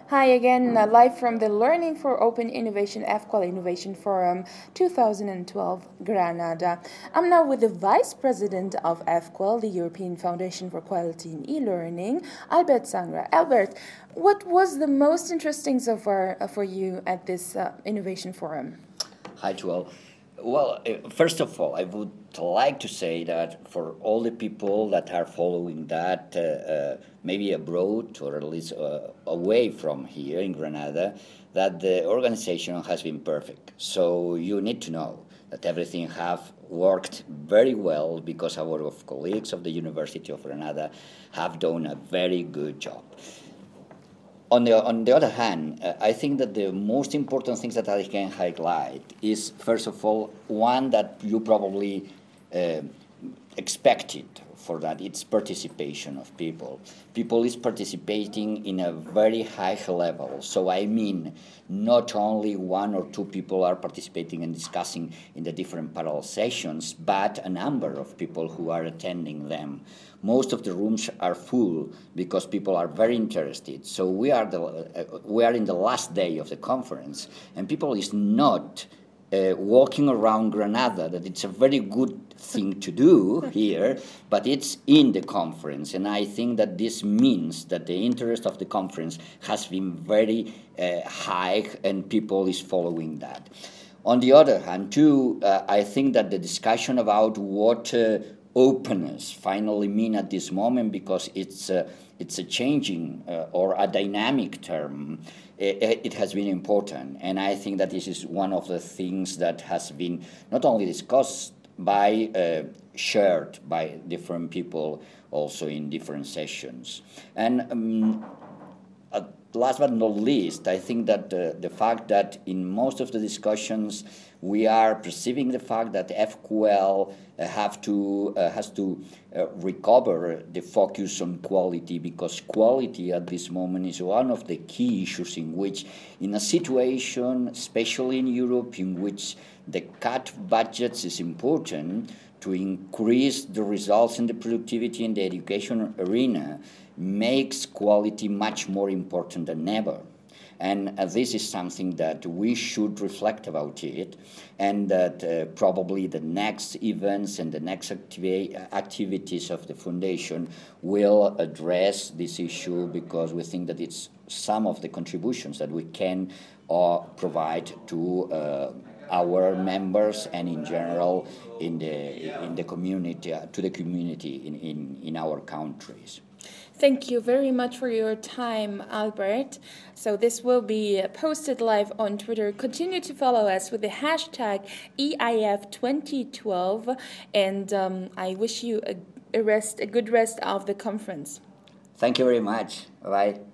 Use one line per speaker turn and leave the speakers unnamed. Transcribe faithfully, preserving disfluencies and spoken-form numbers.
Hi again, uh, live from the Learning for Open Innovation F Q U A L Innovation Forum two thousand twelve, Granada. I'm now with the Vice President of F Q U A L, the European Foundation for Quality in E-Learning, Albert Sangra. Albert, what was the most interesting so far uh, for you at this uh, Innovation Forum?
Hi, Joel. Well, uh, first of all, I would like to say that for all the people that are following that, uh, uh, maybe abroad or at least uh, away from here in Granada, that the organization has been perfect. So you need to know that everything have worked very well because our colleagues of the University of Granada have done a very good job. On the, on the other hand, uh, I think that the most important things that I can highlight is, first of all, one that you probably uh, expected for that, it's participation of people. People is participating in a very high level. So I mean, not only one or two people are participating and discussing in the different parallel sessions, but a number of people who are attending them. Most of the rooms are full because people are very interested. So we are the uh, we are in the last day of the conference, and people is not uh, walking around Granada. That it's a very good thing to do here, but it's in the conference, and I think that this means that the interest of the conference has been very uh, high, and people is following that. On the other hand, too, uh, I think that the discussion about what uh, openness finally mean at this moment, because it's a, it's a changing uh, or a dynamic term, it, it has been important. And I think that this is one of the things that has been not only discussed by, uh, shared by different people also in different sessions. And um, uh, last but not least, I think that uh, the fact that in most of the discussions we are perceiving the fact that F Q L uh, have to uh, has to uh, recover the focus on quality, because quality at this moment is one of the key issues in which, in a situation, especially in Europe, in which the cut budgets is important to increase the results and the productivity in the education arena, makes quality much more important than ever. And uh, this is something that we should reflect about it, and that uh, probably the next events and the next activi- activities of the foundation will address this issue, because we think that it's some of the contributions that we can uh, provide to uh, our members and in general in the in the community, uh, to the community in, in, in our countries.
Thank you very much for your time, Albert. So this will be posted live on Twitter. Continue to follow us with the hashtag E I F twenty twelve, and um, I wish you a, a rest, a good rest of the conference.
Thank you very much. Bye.